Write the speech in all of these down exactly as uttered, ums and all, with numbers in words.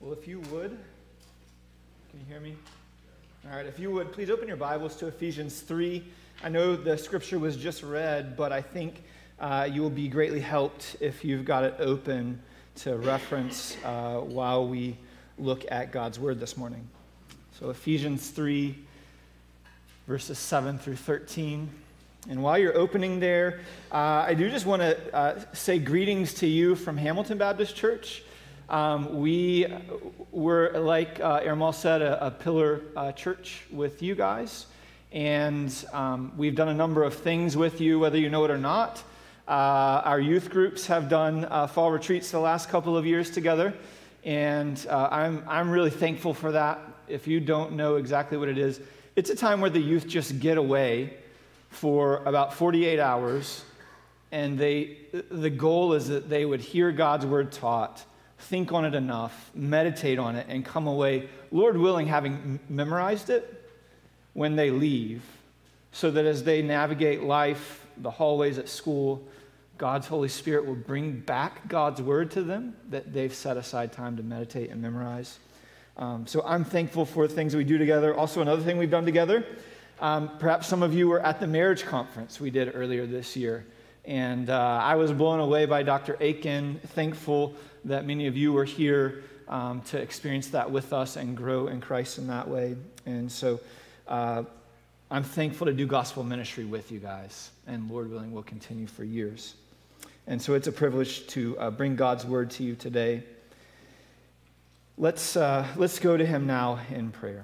Well, if you would, can you hear me? All right, if you would, please open your Bibles to Ephesians three. I know the scripture was just read, but I think uh, you will be greatly helped if you've got it open to reference uh, while we look at God's Word this morning. So Ephesians three, verses seven through thirteen. And while you're opening there, uh, I do just want to uh, say greetings to you from Hamilton Baptist Church. Um, we were, like uh, Ermal said, a, a pillar uh, church with you guys. And um, we've done a number of things with you, whether you know it or not. Uh, our youth groups have done uh, fall retreats the last couple of years together. And uh, I'm, I'm really thankful for that. If you don't know exactly what it is, it's a time where the youth just get away for about forty-eight hours. And they, the goal is that they would hear God's word taught, think on it enough, meditate on it, and come away, Lord willing, having memorized it when they leave, so that as they navigate life, the hallways at school, God's Holy Spirit will bring back God's word to them that they've set aside time to meditate and memorize. Um, so I'm thankful for the things we do together. Also, another thing we've done together, um, perhaps some of you were at the marriage conference we did earlier this year. And uh, I was blown away by Doctor Aiken, thankful that many of you were here um, to experience that with us and grow in Christ in that way. And so uh, I'm thankful to do gospel ministry with you guys, and Lord willing, we'll continue for years. And so it's a privilege to uh, bring God's word to you today. Let's, uh, let's go to him now in prayer.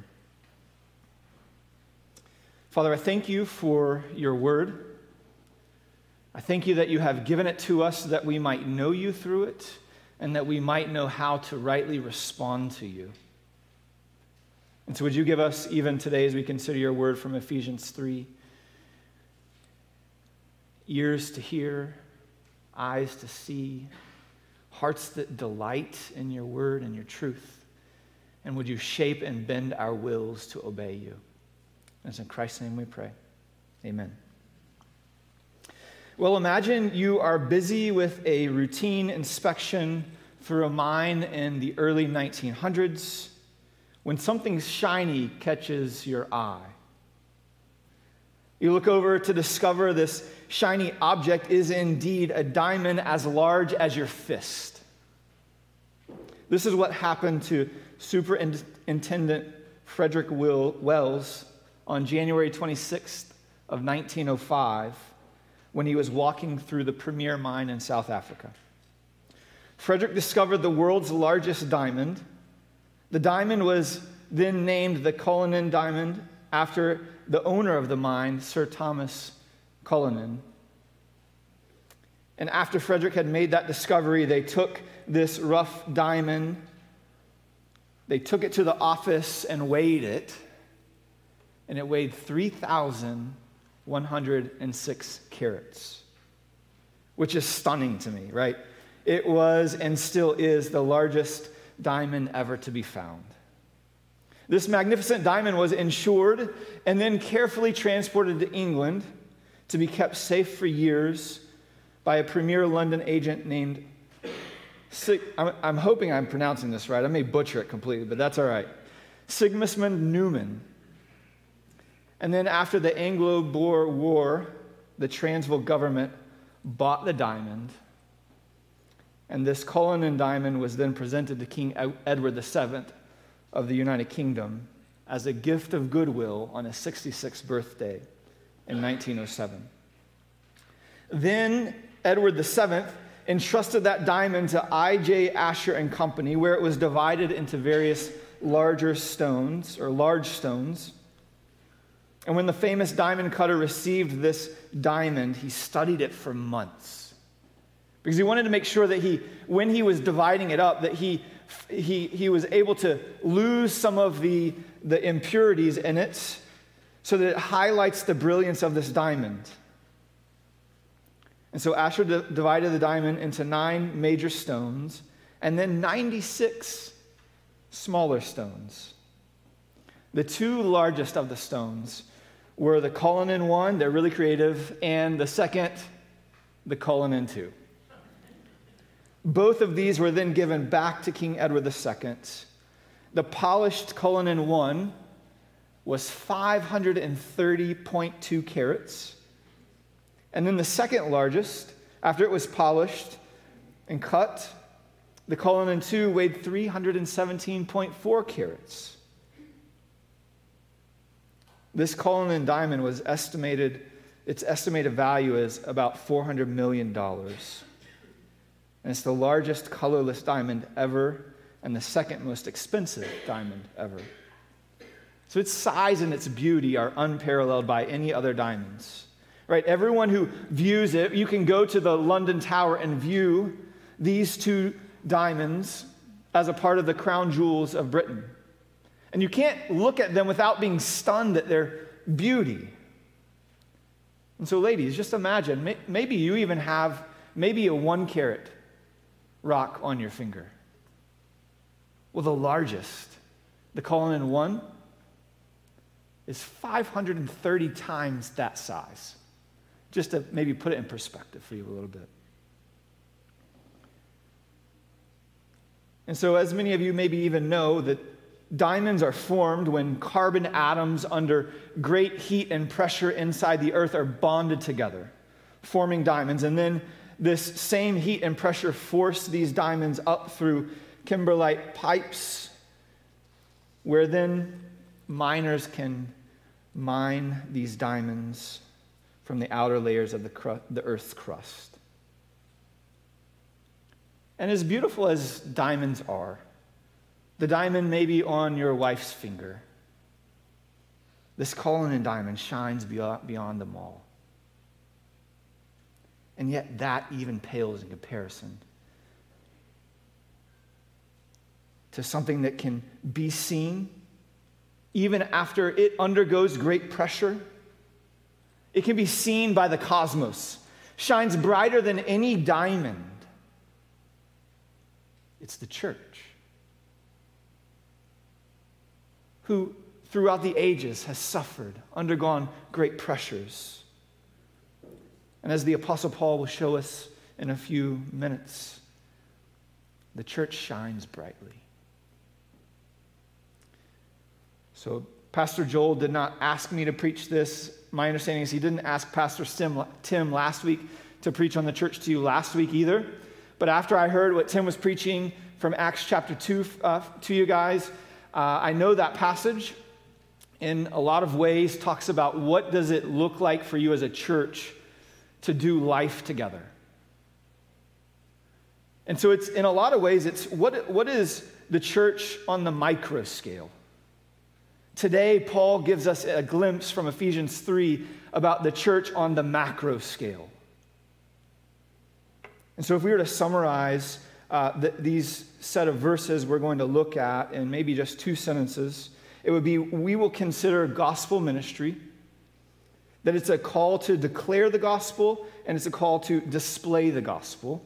Father, I thank you for your word. I thank you that you have given it to us that we might know you through it and that we might know how to rightly respond to you. And so would you give us, even today as we consider your word from Ephesians three, ears to hear, eyes to see, hearts that delight in your word and your truth. And would you shape and bend our wills to obey you? And it's in Christ's name we pray. Amen. Well, imagine you are busy with a routine inspection through a mine in the early nineteen hundreds when something shiny catches your eye. You look over to discover this shiny object is indeed a diamond as large as your fist. This is what happened to Superintendent Frederick Wells on January twenty-sixth of nineteen oh five. When he was walking through the Premier mine in South Africa. Frederick discovered the world's largest diamond. The diamond was then named the Cullinan Diamond after the owner of the mine, Sir Thomas Cullinan. And after Frederick had made that discovery, they took this rough diamond, they took it to the office and weighed it, and it weighed three thousand one hundred six carats, which is stunning to me, right? It was and still is the largest diamond ever to be found. This magnificent diamond was insured and then carefully transported to England to be kept safe for years by a premier London agent named, Sig- I'm, I'm hoping I'm pronouncing this right. I may butcher it completely, but that's all right. Sigismund Neumann. And then after the Anglo-Boer War, the Transvaal government bought the diamond, and this Cullinan diamond was then presented to King Edward the Seventh of the United Kingdom as a gift of goodwill on his sixty-sixth birthday in nineteen oh seven. Then Edward the Seventh entrusted that diamond to I J Asher and Company, where it was divided into various larger stones, or large stones. And when the famous diamond cutter received this diamond, he studied it for months. Because he wanted to make sure that he, when he was dividing it up, that he he, he was able to lose some of the, the impurities in it so that it highlights the brilliance of this diamond. And so Asher d- divided the diamond into nine major stones and then ninety-six smaller stones. The two largest of the stones were the Cullinan one, they're really creative, and the second, the Cullinan two. Both of these were then given back to King Edward the Second The polished Cullinan one was five hundred thirty point two carats. And then the second largest, after it was polished and cut, the Cullinan two weighed three hundred seventeen point four carats. This Cullinan diamond was estimated, its estimated value is about four hundred million dollars. And it's the largest colorless diamond ever and the second most expensive diamond ever. So its size and its beauty are unparalleled by any other diamonds. Right? Everyone who views it, you can go to the London Tower and view these two diamonds as a part of the crown jewels of Britain. And you can't look at them without being stunned at their beauty. And so ladies, just imagine, maybe you even have maybe a one carat rock on your finger. Well, the largest, the Cullinan one, is five hundred thirty times that size. Just to maybe put it in perspective for you a little bit. And so, as many of you maybe even know, that diamonds are formed when carbon atoms under great heat and pressure inside the earth are bonded together, forming diamonds. And then this same heat and pressure force these diamonds up through kimberlite pipes, where then miners can mine these diamonds from the outer layers of the, cru- the earth's crust. And as beautiful as diamonds are, the diamond may be on your wife's finger. This Cullinan diamond shines beyond, beyond them all. And yet that even pales in comparison to something that can be seen even after it undergoes great pressure. It can be seen by the cosmos, shines brighter than any diamond. It's the church, who throughout the ages has suffered, undergone great pressures. And as the Apostle Paul will show us in a few minutes, the church shines brightly. So Pastor Joel did not ask me to preach this. My understanding is he didn't ask Pastor Tim last week to preach on the church to you last week either. But after I heard what Tim was preaching from Acts chapter two uh, to you guys, uh, I know that passage in a lot of ways talks about what does it look like for you as a church to do life together. And so it's in a lot of ways, it's what, what is the church on the micro scale? Today, Paul gives us a glimpse from Ephesians three about the church on the macro scale. And so if we were to summarize uh, the, these set of verses we're going to look at in maybe just two sentences, it would be, we will consider gospel ministry, that it's a call to declare the gospel, and it's a call to display the gospel.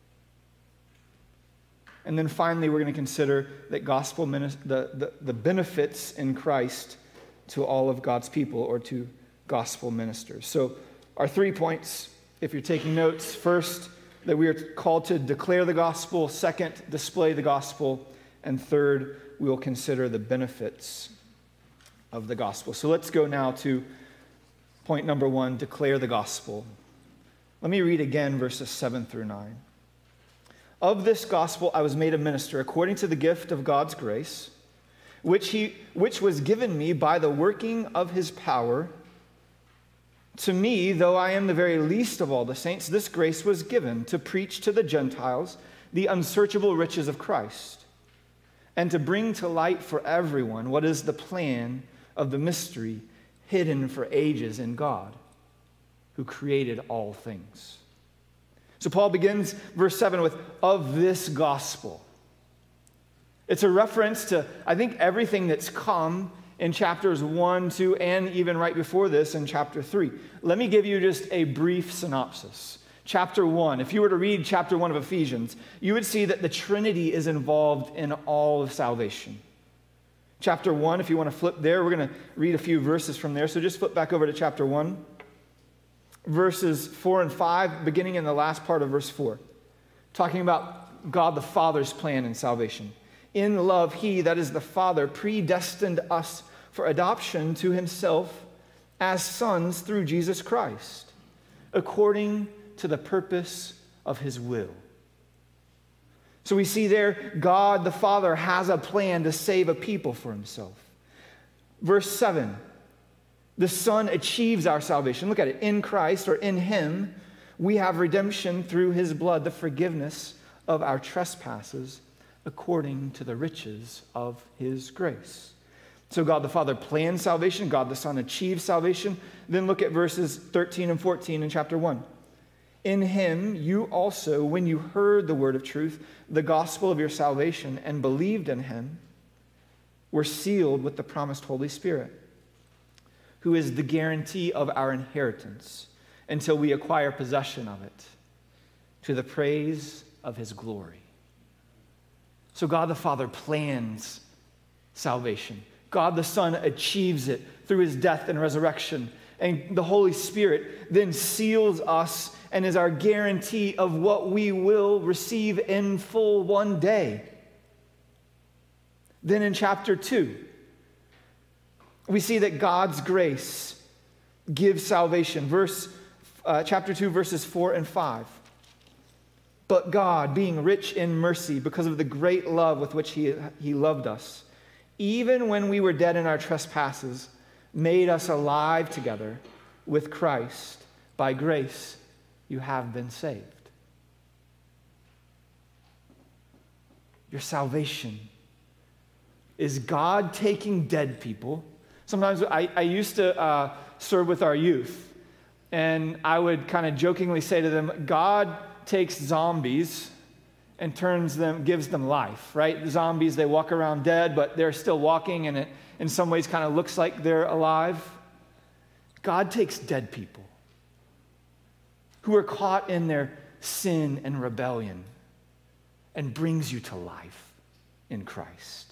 And then finally, we're going to consider that gospel the, the, the benefits in Christ to all of God's people, or to gospel ministers. So our three points, if you're taking notes: first, that we are called to declare the gospel; second, display the gospel; and third, we will consider the benefits of the gospel. So let's go now to point number one: declare the gospel. Let me read again verses seven through nine. Of this gospel I was made a minister according to the gift of God's grace, which he which was given me by the working of his power. To me, though I am the very least of all the saints, this grace was given to preach to the Gentiles the unsearchable riches of Christ, and to bring to light for everyone what is the plan of the mystery hidden for ages in God, who created all things. So Paul begins verse seven with, of this gospel. It's a reference to, I think, everything that's come in chapters one, two, and even right before this in chapter three. Let me give you just a brief synopsis. Chapter one, if you were to read chapter one of Ephesians, you would see that the Trinity is involved in all of salvation. Chapter one, if you want to flip there, we're going to read a few verses from there. So just flip back over to chapter one. Verses four and five, beginning in the last part of verse four, talking about God the Father's plan in salvation. In love, he, that is the Father, predestined us for adoption to himself as sons through Jesus Christ, according to the purpose of his will. So we see there, God the Father has a plan to save a people for himself. Verse seven, the Son achieves our salvation. Look at it. In Christ, or in him, we have redemption through his blood, the forgiveness of our trespasses, according to the riches of his grace. So God the Father plans salvation. God the Son achieves salvation. Then look at verses thirteen and fourteen in chapter one. In him you also, when you heard the word of truth, the gospel of your salvation, and believed in him, were sealed with the promised Holy Spirit, who is the guarantee of our inheritance until we acquire possession of it, to the praise of his glory. So God the Father plans salvation. God the Son achieves it through his death and resurrection. And the Holy Spirit then seals us and is our guarantee of what we will receive in full one day. Then in chapter two, we see that God's grace gives salvation. Verse, uh, chapter two, verses four and five. But God, being rich in mercy, because of the great love with which he, he loved us, even when we were dead in our trespasses, made us alive together with Christ. By grace, you have been saved. Your salvation is God taking dead people. Sometimes I, I used to uh, serve with our youth, and I would kind of jokingly say to them, God takes zombies and turns them, gives them life, right? The zombies, they walk around dead, but they're still walking, and it in some ways kind of looks like they're alive. God takes dead people who are caught in their sin and rebellion and brings you to life in Christ.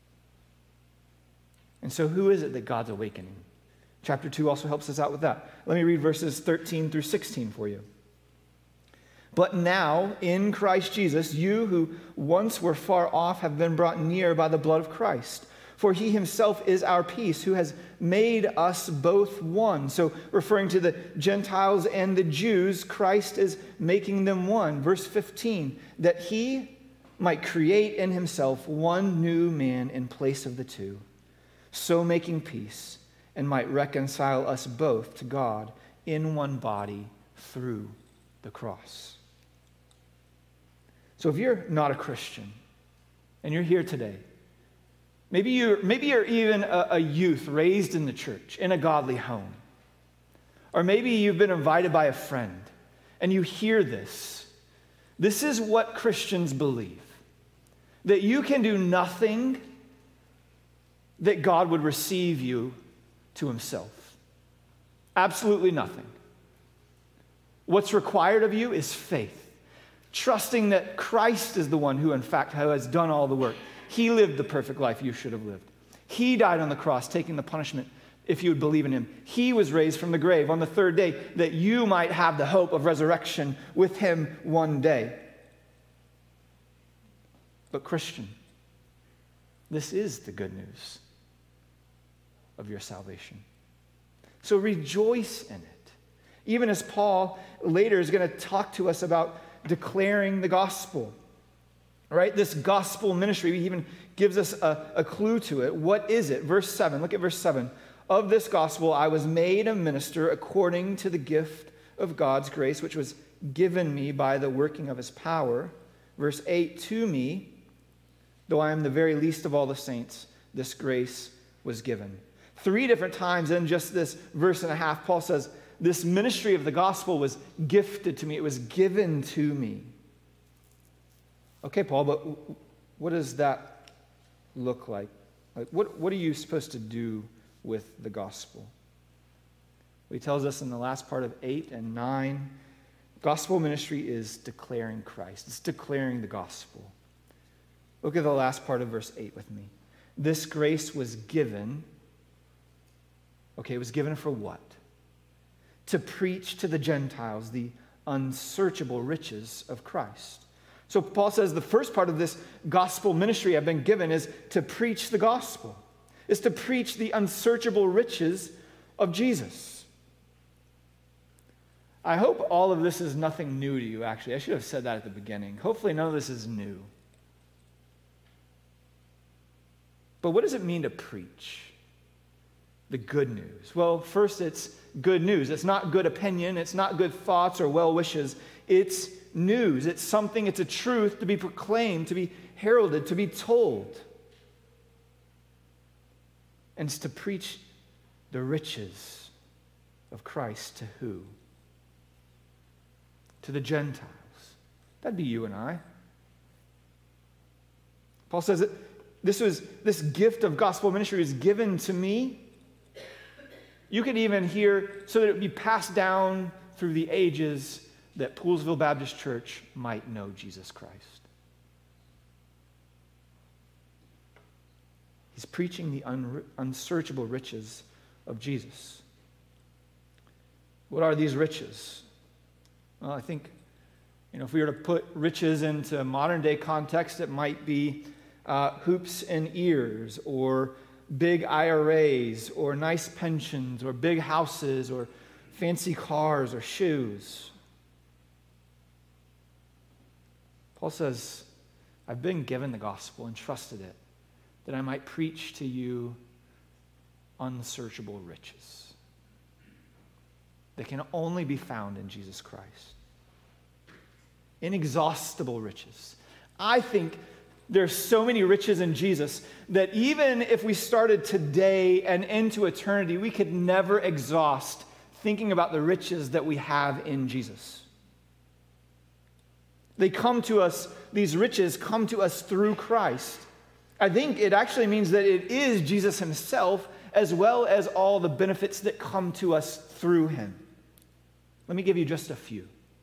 And so who is it that God's awakening? Chapter two also helps us out with that. Let me read verses thirteen through sixteen for you. But now, in Christ Jesus, you who once were far off have been brought near by the blood of Christ. For he himself is our peace, who has made us both one. So referring to the Gentiles and the Jews, Christ is making them one. Verse fifteen, that he might create in himself one new man in place of the two, so making peace, and might reconcile us both to God in one body through the cross. So if you're not a Christian and you're here today, maybe you're, maybe you're even a, a youth raised in the church, in a godly home, or maybe you've been invited by a friend and you hear this. This is what Christians believe, that you can do nothing that God would receive you to himself. Absolutely nothing. What's required of you is faith. Trusting that Christ is the one who, in fact, has done all the work. He lived the perfect life you should have lived. He died on the cross, taking the punishment if you would believe in him. He was raised from the grave on the third day that you might have the hope of resurrection with him one day. But Christian, this is the good news of your salvation. So rejoice in it. Even as Paul later is going to talk to us about declaring the gospel, right? This gospel ministry, he even gives us a, a clue to it. What is it? Verse seven, look at verse seven. Of this gospel I was made a minister according to the gift of God's grace, which was given me by the working of his power. Verse eight, to me, though I am the very least of all the saints, this grace was given. Three different times in just this verse and a half, Paul says, this ministry of the gospel was gifted to me. It was given to me. Okay, Paul, but what does that look like? Like, what, what are you supposed to do with the gospel? Well, he tells us in the last part of eight and nine, gospel ministry is declaring Christ. It's declaring the gospel. Look at the last part of verse eight with me. This grace was given. Okay, it was given for what? To preach to the Gentiles the unsearchable riches of Christ, So Paul says the first part of this gospel ministry I've been given is to preach the gospel, is to preach the unsearchable riches of Jesus. I hope all of this is nothing new to you, actually. I should have said that at the beginning. Hopefully none of this is new. But what does it mean to preach the good news? Well, first, it's good news. It's not good opinion. It's not good thoughts or well wishes. It's news. It's something, it's a truth to be proclaimed, to be heralded, to be told. And it's to preach the riches of Christ to who? To the Gentiles. That'd be you and I. Paul says that this was this gift of gospel ministry is given to me. You could even hear, so that it would be passed down through the ages, that Poolsville Baptist Church might know Jesus Christ. He's preaching the un- unsearchable riches of Jesus. What are these riches? Well, I think, you know, if we were to put riches into modern day context, it might be uh, hoops and ears, or big I R As, or nice pensions, or big houses, or fancy cars, or shoes. Paul says, I've been given the gospel and trusted it, that I might preach to you unsearchable riches that can only be found in Jesus Christ. Inexhaustible riches. I think there's so many riches in Jesus that even if we started today and into eternity, we could never exhaust thinking about the riches that we have in Jesus. They come to us, these riches come to us through Christ. I think it actually means that it is Jesus himself, as well as all the benefits that come to us through him. Let me give you just a few.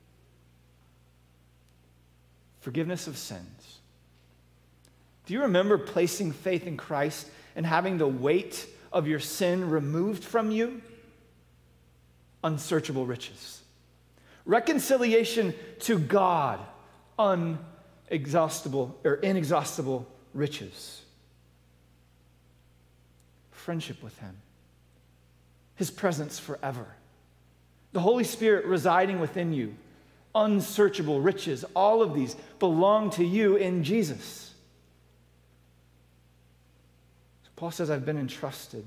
Forgiveness of sins. Do you remember placing faith in Christ and having the weight of your sin removed from you? Unsearchable riches. Reconciliation to God. Unexhaustible or inexhaustible riches. Friendship with him. His presence forever. The Holy Spirit residing within you. Unsearchable riches. All of these belong to you in Jesus. So Paul says, I've been entrusted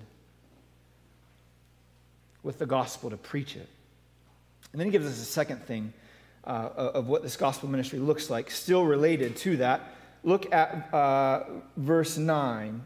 with the gospel to preach it. And then he gives us a second thing uh, of what this gospel ministry looks like, still related to that. Look at uh, verse nine.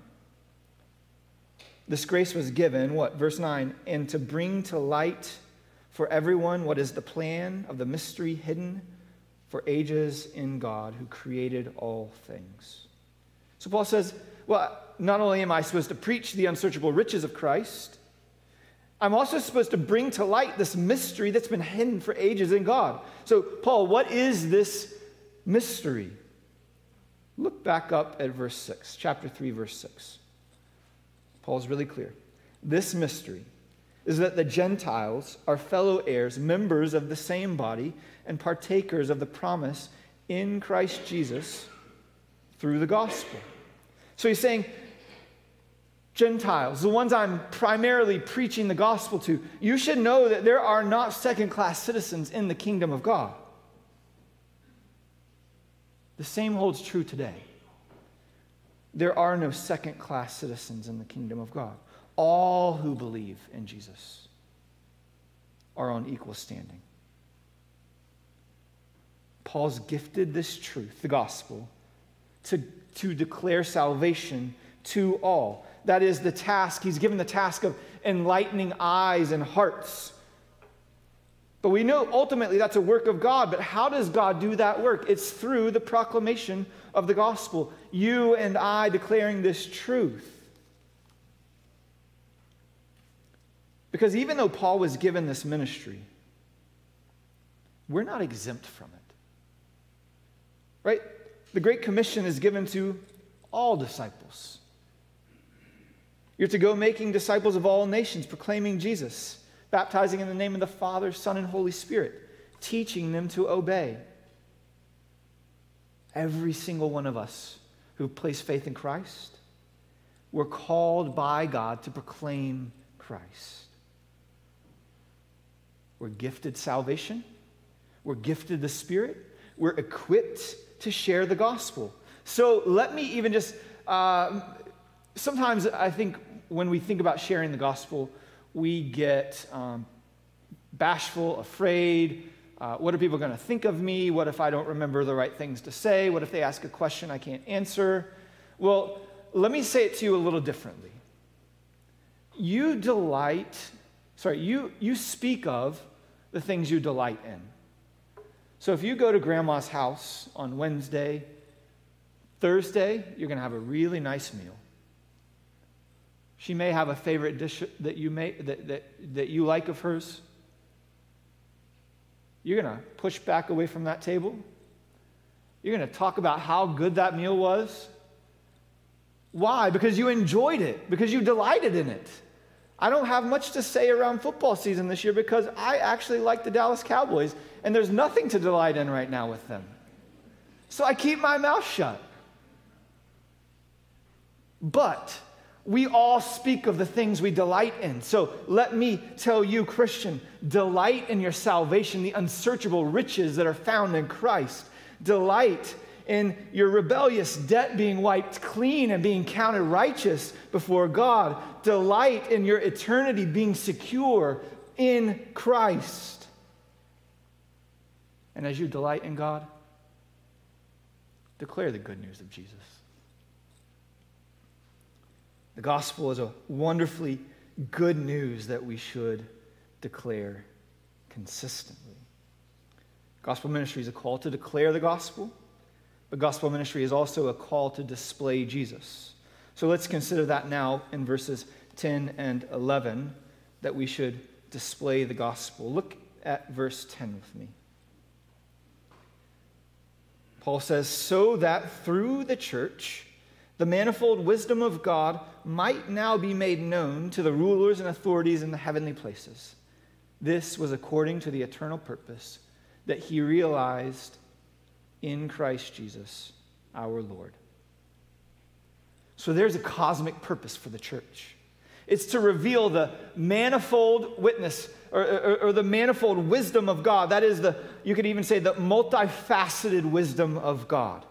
This grace was given, what? Verse nine, and to bring to light for everyone what is the plan of the mystery hidden for ages in God who created all things. So Paul says, well, not only am I supposed to preach the unsearchable riches of Christ, I'm also supposed to bring to light this mystery that's been hidden for ages in God. So, Paul, what is this mystery? Look back up at verse six, chapter three, verse six. Paul's really clear. This mystery is that the Gentiles are fellow heirs, members of the same body, and partakers of the promise in Christ Jesus through the gospel. So he's saying, Gentiles, the ones I'm primarily preaching the gospel to, you should know that there are not second-class citizens in the kingdom of God. The same holds true today. There are no second-class citizens in the kingdom of God. All who believe in Jesus are on equal standing. Paul's gifted this truth, the gospel, to, to declare salvation to all. That is the task. He's given the task of enlightening eyes and hearts. But we know ultimately that's a work of God. But how does God do that work? It's through the proclamation of the gospel. You and I declaring this truth. Because even though Paul was given this ministry, we're not exempt from it. Right? The Great Commission is given to all disciples. You're to go making disciples of all nations, proclaiming Jesus, baptizing in the name of the Father, Son, and Holy Spirit, teaching them to obey. Every single one of us who place faith in Christ, we're called by God to proclaim Christ. We're gifted salvation. We're gifted the Spirit. We're equipped to share the gospel. So let me even just, uh, sometimes I think when we think about sharing the gospel, we get um, bashful, afraid. Uh, what are people going to think of me? What if I don't remember the right things to say? What if they ask a question I can't answer? Well, let me say it to you a little differently. You delight, sorry, you, you speak of the things you delight in. So if you go to grandma's house on Wednesday, Thursday, you're going to have a really nice meal. She may have a favorite dish that you may that, that, that you like of hers. You're going to push back away from that table. You're going to talk about how good that meal was. Why? Because you enjoyed it, because you delighted in it. I don't have much to say around football season this year because I actually like the Dallas Cowboys, and there's nothing to delight in right now with them. So I keep my mouth shut. But we all speak of the things we delight in. So let me tell you, Christian, delight in your salvation, the unsearchable riches that are found in Christ. Delight in your rebellious debt being wiped clean and being counted righteous before God. Delight in your eternity being secure in Christ. And as you delight in God, declare the good news of Jesus. The gospel is a wonderfully good news that we should declare consistently. Gospel ministry is a call to declare the gospel, but gospel ministry is also a call to display Jesus. So let's consider that now in verses ten and eleven, that we should display the gospel. Look at verse ten with me. Paul says, so that through the church, the manifold wisdom of God might now be made known to the rulers and authorities in the heavenly places. This was according to the eternal purpose that he realized in Christ Jesus, our Lord. So there's a cosmic purpose for the church. It's to reveal the manifold witness or, or, or the manifold wisdom of God. That is the, you could even say the multifaceted wisdom of God.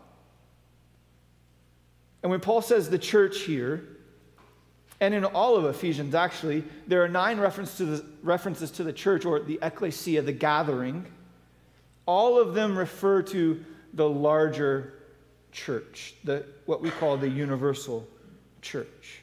And when Paul says the church here, and in all of Ephesians actually, there are nine reference to the, references to the church, or the ecclesia, the gathering. All of them refer to the larger church, the, what we call the universal church.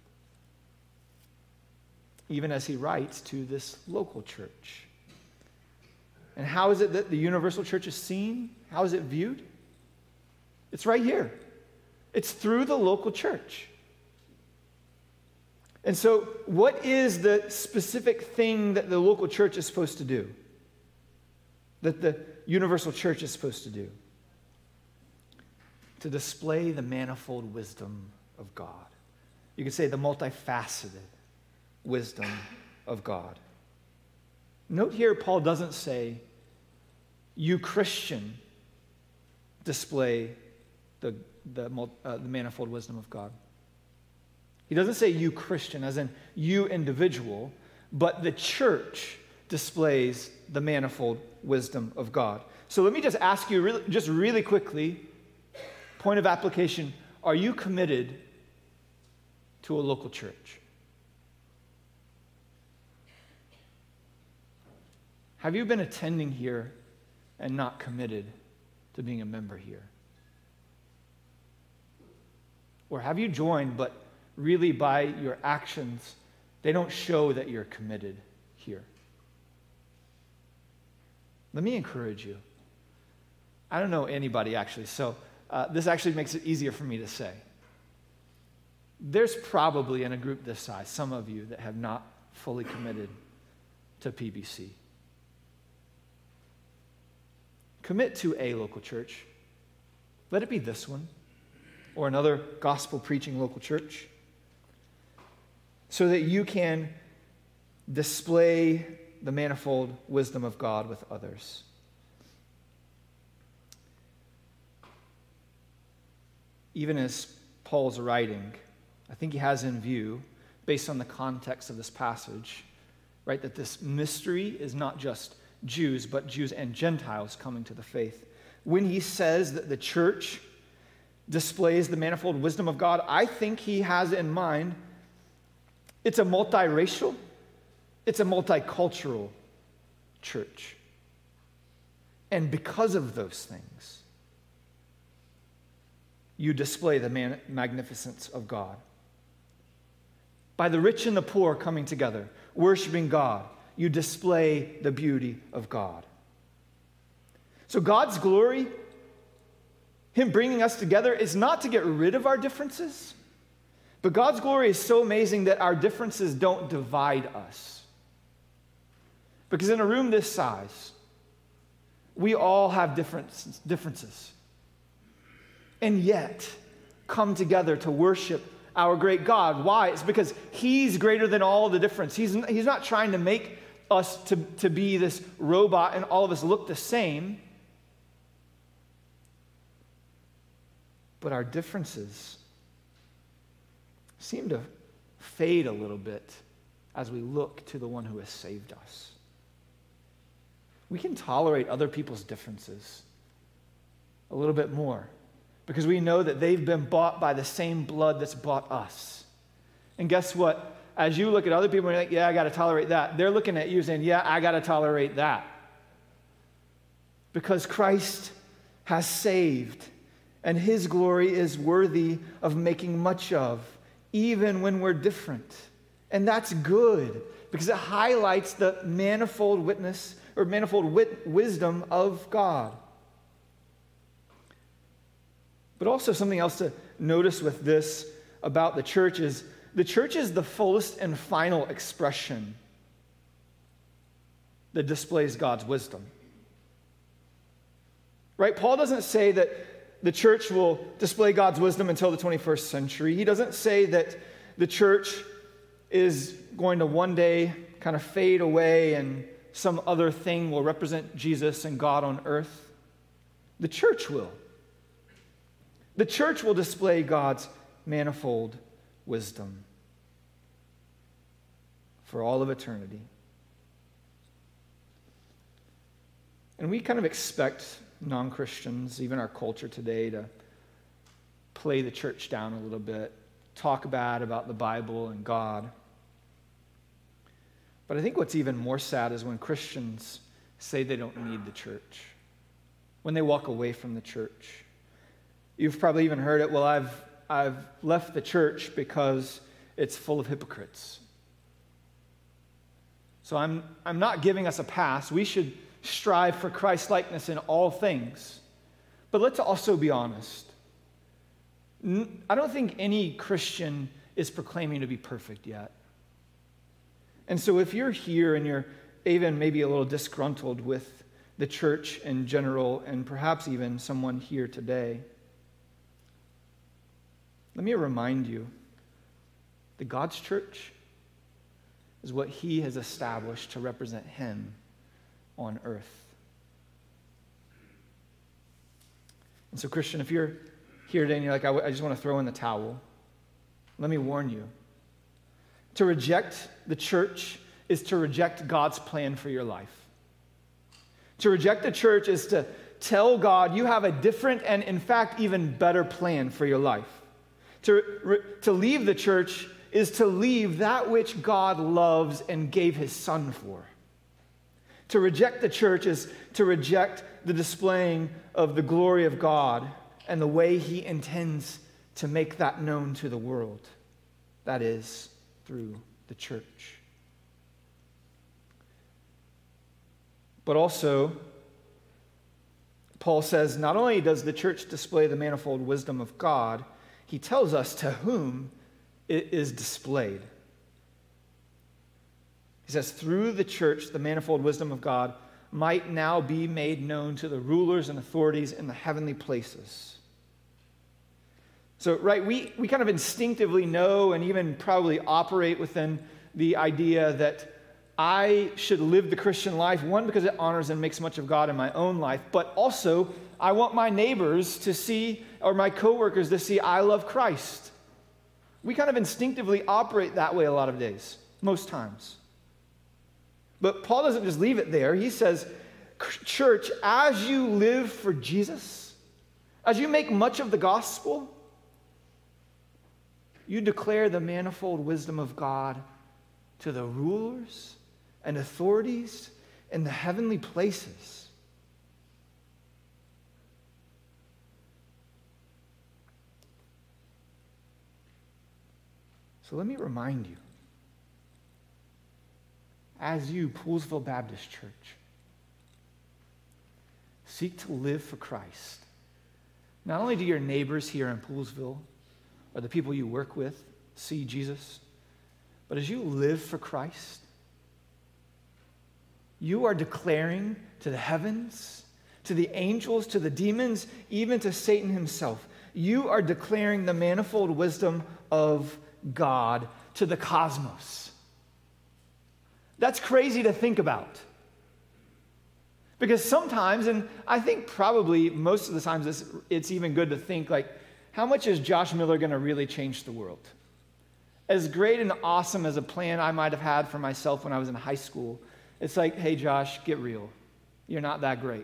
Even as he writes to this local church. And how is it that the universal church is seen? How is it viewed? It's right here. It's through the local church. And so, what is the specific thing that the local church is supposed to do? That the universal church is supposed to do? To display the manifold wisdom of God. You could say the multifaceted wisdom of God. Note here, Paul doesn't say, you Christian display the, the, uh, the manifold wisdom of God. He doesn't say you Christian, as in you individual, but the church displays the manifold wisdom of God. So let me just ask you, really, just really quickly, point of application, are you committed to a local church? Have you been attending here and not committed to being a member here? Or have you joined, but really by your actions, they don't show that you're committed here? Let me encourage you. I don't know anybody actually, so uh, this actually makes it easier for me to say. There's probably in a group this size, some of you that have not fully committed to P B C. Commit to a local church. Let it be this one or another gospel-preaching local church so that you can display the manifold wisdom of God with others. even as Paul's writing, I think he has in view, based on the context of this passage, right, that this mystery is not just Jews, but Jews and Gentiles coming to the faith. When he says that the church displays the manifold wisdom of God, I think he has in mind it's a multiracial, it's a multicultural church. And because of those things, you display the man- magnificence of God. By the rich and the poor coming together, worshiping God, you display the beauty of God. So God's glory, Him bringing us together, is not to get rid of our differences, but God's glory is so amazing that our differences don't divide us. Because in a room this size, we all have difference, differences. And yet, come together to worship our great God. Why? It's because He's greater than all the difference. He's, he's not trying to make us to, to be this robot and all of us look the same. But our differences seem to fade a little bit as we look to the one who has saved us. We can tolerate other people's differences a little bit more because we know that they've been bought by the same blood that's bought us. And guess what? As you look at other people and you're like, yeah, I got to tolerate that, they're looking at you saying, yeah, I got to tolerate that. Because Christ has saved, and His glory is worthy of making much of, even when we're different. And that's good, because it highlights the manifold witness or manifold wit- wisdom of God. But also something else to notice with this about the church is the church is the fullest and final expression that displays God's wisdom. Right? Paul doesn't say that the church will display God's wisdom until the twenty-first century. He doesn't say that the church is going to one day kind of fade away and some other thing will represent Jesus and God on earth. The church will. The church will display God's manifold wisdom for all of eternity. And we kind of expect non-Christians, even our culture today, to play the church down a little bit, talk bad about the Bible and God. But I think what's even more sad is when Christians say they don't need the church, when they walk away from the church. You've probably even heard it, well, I've, I've left the church because it's full of hypocrites. So I'm, I'm not giving us a pass. We should strive for Christ-likeness in all things. But let's also be honest. I don't think any Christian is proclaiming to be perfect yet. And so if you're here and you're even maybe a little disgruntled with the church in general, and perhaps even someone here today, let me remind you that God's church is what He has established to represent Him on earth. And so, Christian, if you're here today and you're like, I, w- I just want to throw in the towel, let me warn you. To reject the church is to reject God's plan for your life. To reject the church is to tell God you have a different and, in fact, even better plan for your life. To, re- to leave the church is to leave that which God loves and gave His Son for. To reject the church is to reject the displaying of the glory of God and the way He intends to make that known to the world. That is, through the church. But also, Paul says, not only does the church display the manifold wisdom of God, he tells us to whom it is displayed. He says, through the church, the manifold wisdom of God might now be made known to the rulers and authorities in the heavenly places. So, right, we, we kind of instinctively know and even probably operate within the idea that I should live the Christian life, one, because it honors and makes much of God in my own life, but also I want my neighbors to see, or my coworkers to see, I love Christ. We kind of instinctively operate that way a lot of days, most times. But Paul doesn't just leave it there. He says, church, as you live for Jesus, as you make much of the gospel, you declare the manifold wisdom of God to the rulers and authorities in the heavenly places. So let me remind you, as you, Poolesville Baptist Church, seek to live for Christ, not only do your neighbors here in Poolesville or the people you work with see Jesus, but as you live for Christ, you are declaring to the heavens, to the angels, to the demons, even to Satan himself, you are declaring the manifold wisdom of God to the cosmos. That's crazy to think about. Because sometimes, and I think probably most of the times it's, it's even good to think, like, how much is Josh Miller going to really change the world? As great and awesome as a plan I might have had for myself when I was in high school, it's like, hey, Josh, get real. You're not that great.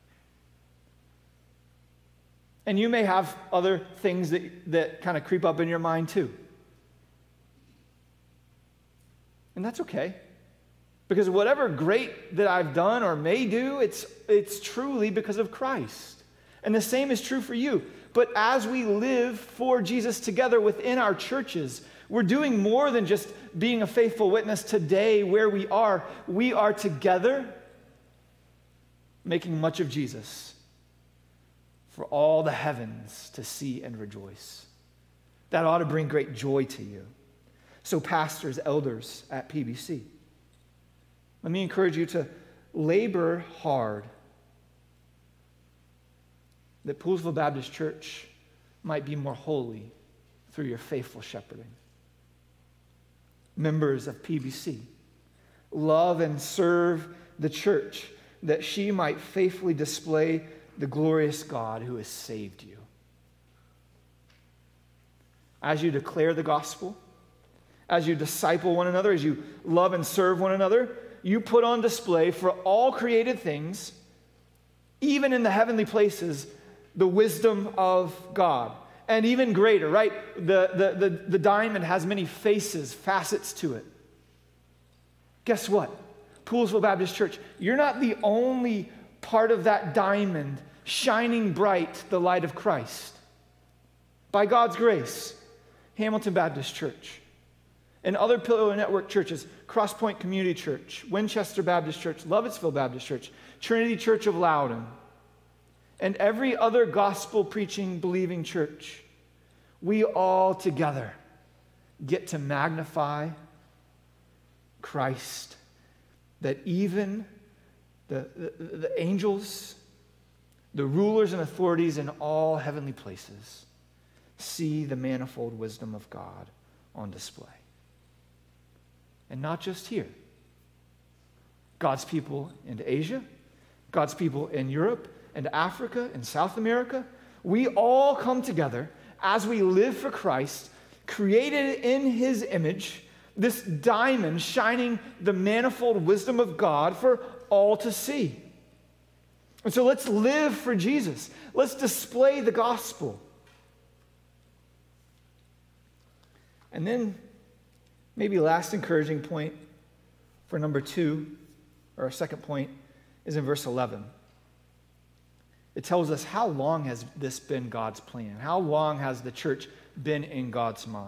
And you may have other things that, that kind of creep up in your mind too. And that's okay. Because whatever great that I've done or may do, it's, it's truly because of Christ. And the same is true for you. But as we live for Jesus together within our churches, we're doing more than just being a faithful witness today where we are. We are together making much of Jesus for all the heavens to see and rejoice. That ought to bring great joy to you. So pastors, elders at P B C, let me encourage you to labor hard that Poolesville Baptist Church might be more holy through your faithful shepherding. Members of P B C, love and serve the church that she might faithfully display the glorious God who has saved you. As you declare the gospel, as you disciple one another, as you love and serve one another, you put on display for all created things, even in the heavenly places, the wisdom of God. And even greater, right? The, the, the, the diamond has many faces, facets to it. Guess what? Poolesville Baptist Church, you're not the only part of that diamond shining bright the light of Christ. By God's grace, Hamilton Baptist Church and other Pillar Network churches, Crosspoint Community Church, Winchester Baptist Church, Lovettsville Baptist Church, Trinity Church of Loudon, and every other gospel-preaching, believing church, we all together get to magnify Christ, that even the, the, the angels, the rulers and authorities in all heavenly places see the manifold wisdom of God on display. And not just here. God's people in Asia, God's people in Europe, and Africa and South America, we all come together as we live for Christ, created in his image, this diamond shining the manifold wisdom of God for all to see. And so let's live for Jesus. Let's display the gospel. And then maybe last encouraging point for number two, or our second point, is in verse eleven. It tells us, how long has this been God's plan? How long has the church been in God's mind?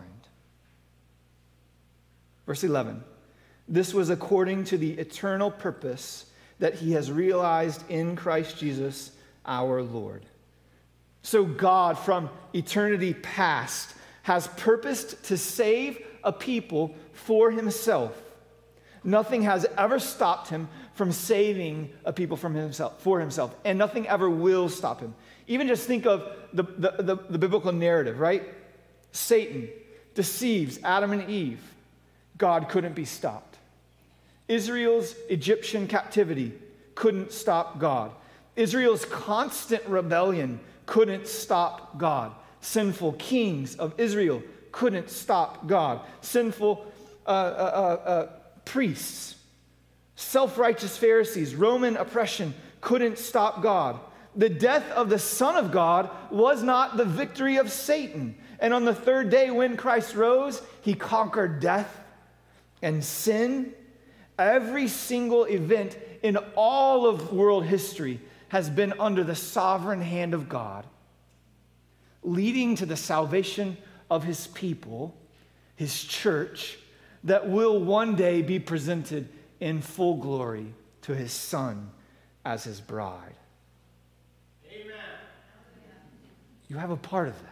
Verse eleven, this was according to the eternal purpose that he has realized in Christ Jesus our Lord. So God, from eternity past, has purposed to save a people for himself. Nothing has ever stopped him from saving a people from himself, for himself, and nothing ever will stop him. Even just think of the, the, the, the biblical narrative, right? Satan deceives Adam and Eve. God couldn't be stopped. Israel's Egyptian captivity couldn't stop God. Israel's constant rebellion couldn't stop God. Sinful kings of Israel couldn't stop God. Sinful uh, uh, uh, uh, priests, self-righteous Pharisees, Roman oppression couldn't stop God. The death of the Son of God was not the victory of Satan. And on the third day when Christ rose, he conquered death and sin. Every single event in all of world history has been under the sovereign hand of God, leading to the salvation of his people, his church, that will one day be presented in full glory to his Son as his bride. Amen. You have a part of that.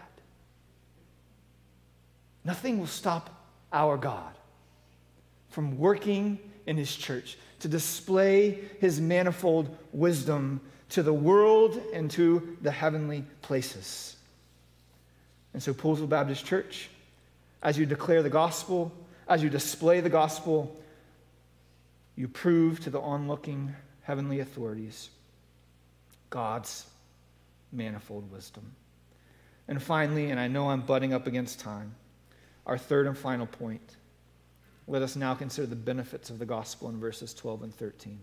Nothing will stop our God from working in his church to display his manifold wisdom to the world and to the heavenly places. And so, Poolsville Baptist Church, as you declare the gospel, as you display the gospel, you prove to the onlooking heavenly authorities God's manifold wisdom. And finally, and I know I'm butting up against time, our third and final point. Let us now consider the benefits of the gospel in verses twelve and thirteen.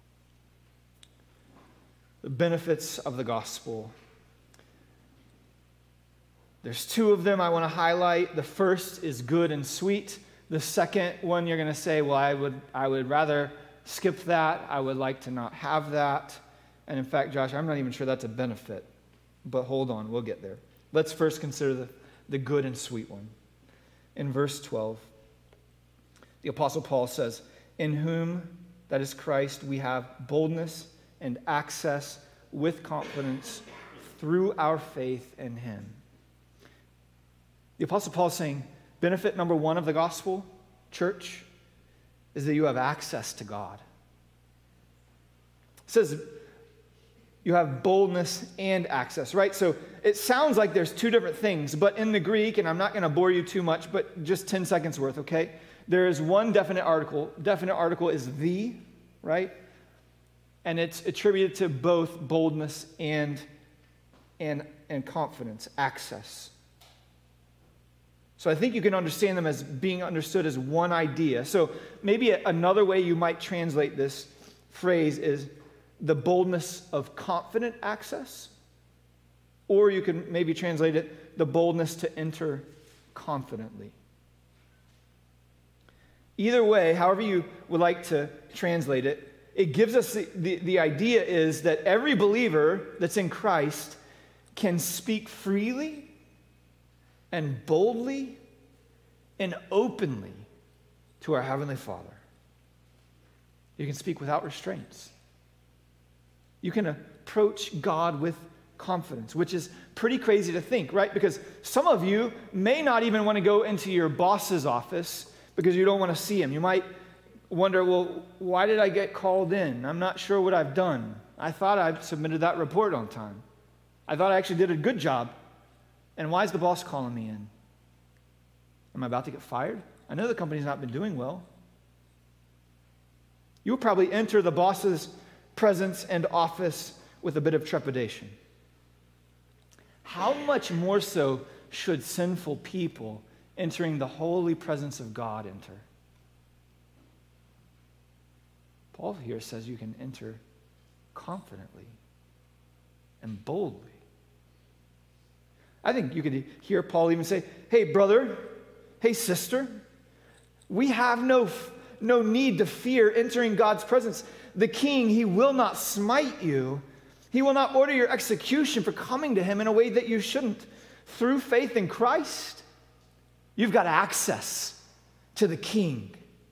The benefits of the gospel. There's two of them I want to highlight. The first is good and sweet. The second one you're going to say, well, I would, I would rather skip that. I would like to not have that. And in fact, Josh, I'm not even sure that's a benefit. But hold on, we'll get there. Let's first consider the, the good and sweet one. In verse twelve, the Apostle Paul says, in whom, that is Christ, we have boldness and access with confidence through our faith in him. The Apostle Paul is saying, benefit number one of the gospel, church, is that you have access to God. It says you have boldness and access, right? So it sounds like there's two different things, but in the Greek, and I'm not going to bore you too much, but just ten seconds worth, okay? There is one definite article. Definite article is the, right? And it's attributed to both boldness and, and, and confidence, access. So I think you can understand them as being understood as one idea. So maybe another way you might translate this phrase is the boldness of confident access. Or you can maybe translate it, the boldness to enter confidently. Either way, however you would like to translate it, it gives us the, the, the idea is that every believer that's in Christ can speak freely and boldly and openly to our Heavenly Father. You can speak without restraints. You can approach God with confidence, which is pretty crazy to think, right? Because some of you may not even want to go into your boss's office because you don't want to see him. You might wonder, well, why did I get called in? I'm not sure what I've done. I thought I submitted that report on time. I thought I actually did a good job. And why is the boss calling me in? Am I about to get fired? I know the company's not been doing well. You'll probably enter the boss's presence and office with a bit of trepidation. How much more so should sinful people entering the holy presence of God enter? Paul here says you can enter confidently and boldly. I think you could hear Paul even say, hey, brother, hey, sister, we have no, no need to fear entering God's presence. The king, he will not smite you. He will not order your execution for coming to him in a way that you shouldn't. Through faith in Christ, you've got access to the king.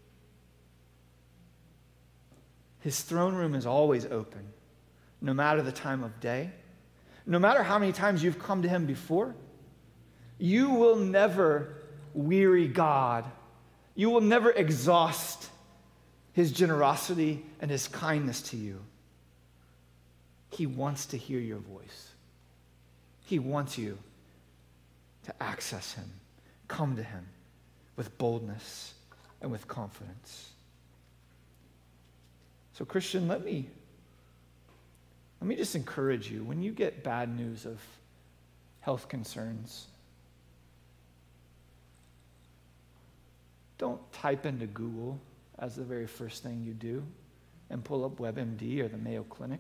His throne room is always open, no matter the time of day. No matter how many times you've come to him before, you will never weary God. You will never exhaust his generosity and his kindness to you. He wants to hear your voice. He wants you to access him, come to him with boldness and with confidence. So, Christian, let me, let me just encourage you. When you get bad news of health concerns, don't type into Google as the very first thing you do and pull up WebMD or the Mayo Clinic.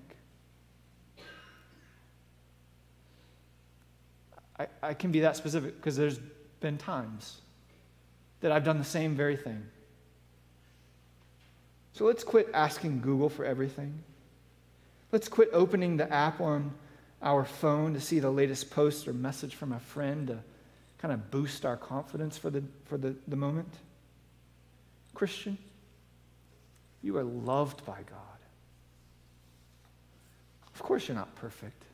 I, I can be that specific because there's been times that I've done the same very thing. So let's quit asking Google for everything. Let's quit opening the app on our phone to see the latest post or message from a friend to kind of boost our confidence for the, for the, the moment. Christian, you are loved by God. Of course you're not perfect.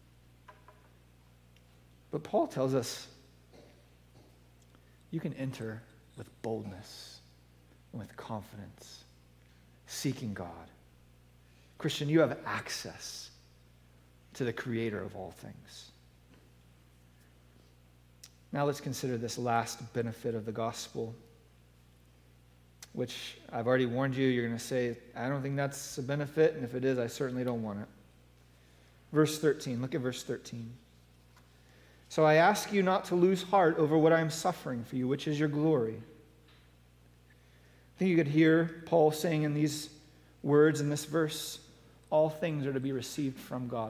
But Paul tells us you can enter with boldness and with confidence, seeking God. Christian, you have access to the Creator of all things. Now let's consider this last benefit of the gospel, which I've already warned you, you're going to say, I don't think that's a benefit, and if it is, I certainly don't want it. Verse thirteen, look at verse thirteen. So I ask you not to lose heart over what I am suffering for you, which is your glory. I think you could hear Paul saying in these words in this verse, all things are to be received from God.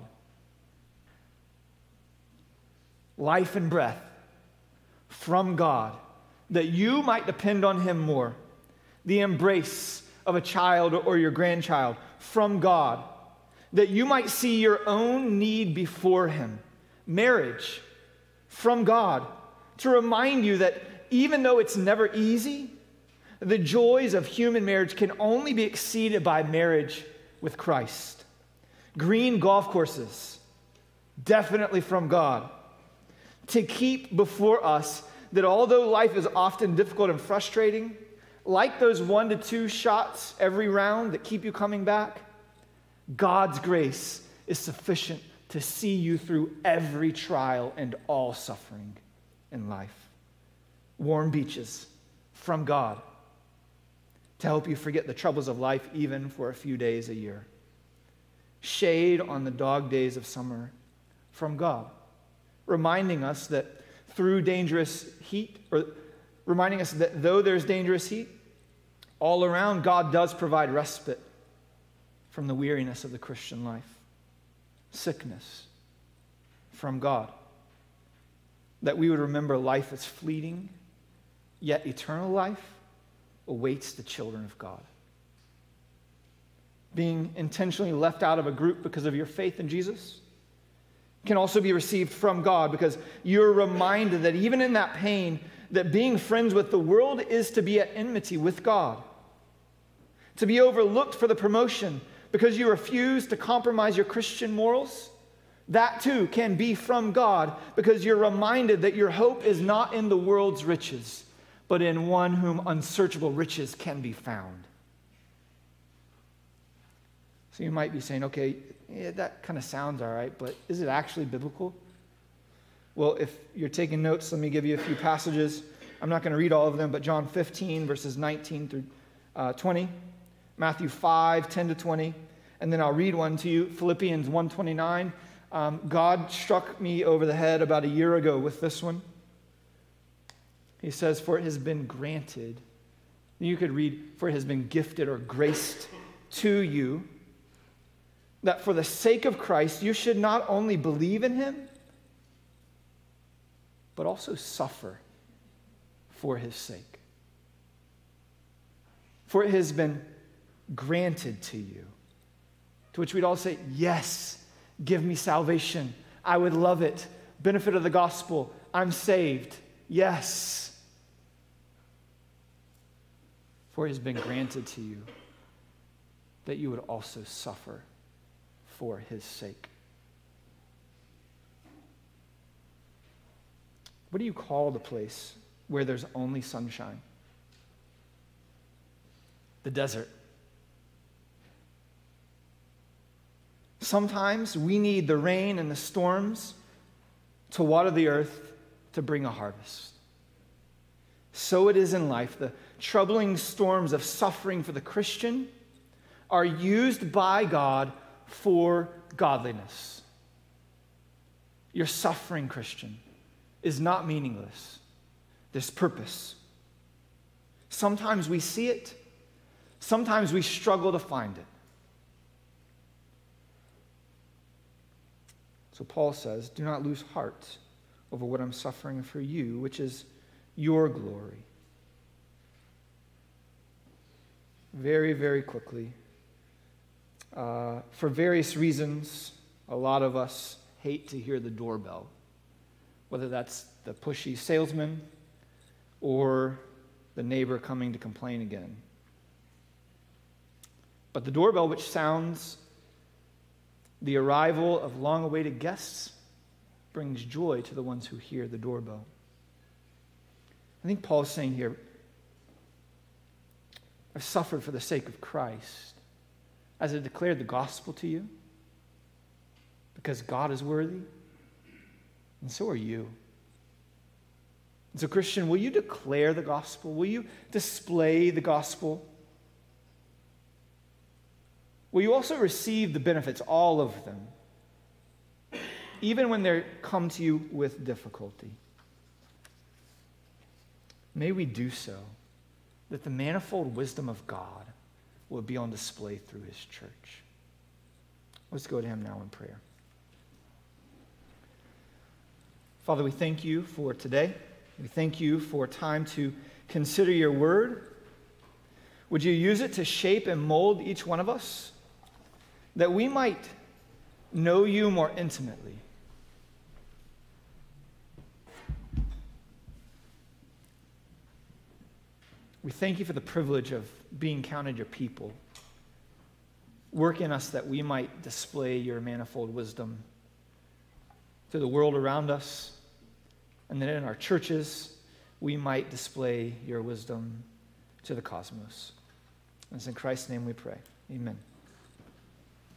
Life and breath from God, that you might depend on Him more. The embrace of a child or your grandchild from God, that you might see your own need before Him. Marriage from God, to remind you that even though it's never easy, the joys of human marriage can only be exceeded by marriage with Christ. Green golf courses, definitely from God. To keep before us that although life is often difficult and frustrating, like those one to two shots every round that keep you coming back, God's grace is sufficient to see you through every trial and all suffering in life. Warm beaches from God to help you forget the troubles of life even for a few days a year. Shade on the dog days of summer from God, reminding us that through dangerous heat, or reminding us that though there's dangerous heat all around, God does provide respite from the weariness of the Christian life. Sickness from God. That we would remember life is fleeting, yet eternal life awaits the children of God. Being intentionally left out of a group because of your faith in Jesus can also be received from God, because you're reminded that even in that pain, that being friends with the world is to be at enmity with God. To be overlooked for the promotion because you refuse to compromise your Christian morals, that too can be from God, because you're reminded that your hope is not in the world's riches, but in one whom unsearchable riches can be found. So you might be saying, okay, yeah, that kind of sounds all right, but is it actually biblical? Well, if you're taking notes, let me give you a few passages. I'm not going to read all of them, but John fifteen, verses nineteen through uh, twenty. Matthew five, ten to twenty, and then I'll read one to you, Philippians one twenty-nine. Um, God struck me over the head about a year ago with this one. He says, for it has been granted. You could read, for it has been gifted or graced to you, that for the sake of Christ, you should not only believe in Him, but also suffer for His sake. For it has been granted to you. To which we'd all say, yes, give me salvation. I would love it. Benefit of the gospel. I'm saved. Yes. For it has been granted to you that you would also suffer for His sake. What do you call the place where there's only sunshine? The desert. Sometimes we need the rain and the storms to water the earth to bring a harvest. So it is in life. The troubling storms of suffering for the Christian are used by God for godliness. Your suffering, Christian, is not meaningless. There's purpose. Sometimes we see it. Sometimes we struggle to find it. So Paul says, do not lose heart over what I'm suffering for you, which is your glory. Very, very quickly. Uh, for various reasons, a lot of us hate to hear the doorbell, whether that's the pushy salesman or the neighbor coming to complain again. But the doorbell, which sounds the arrival of long-awaited guests, brings joy to the ones who hear the doorbell. I think Paul's saying here, I've suffered for the sake of Christ as I declared the gospel to you because God is worthy, and so are you. And so, Christian, will you declare the gospel? Will you display the gospel? Will you also receive the benefits, all of them, even when they come to you with difficulty? May we do so, that the manifold wisdom of God will be on display through his church. Let's go to him now in prayer. Father, we thank you for today. We thank you for time to consider your word. Would you use it to shape and mold each one of us, that we might know you more intimately? We thank you for the privilege of being counted your people. Work in us that we might display your manifold wisdom to the world around us, and that in our churches we might display your wisdom to the cosmos. And it's in Christ's name we pray. Amen.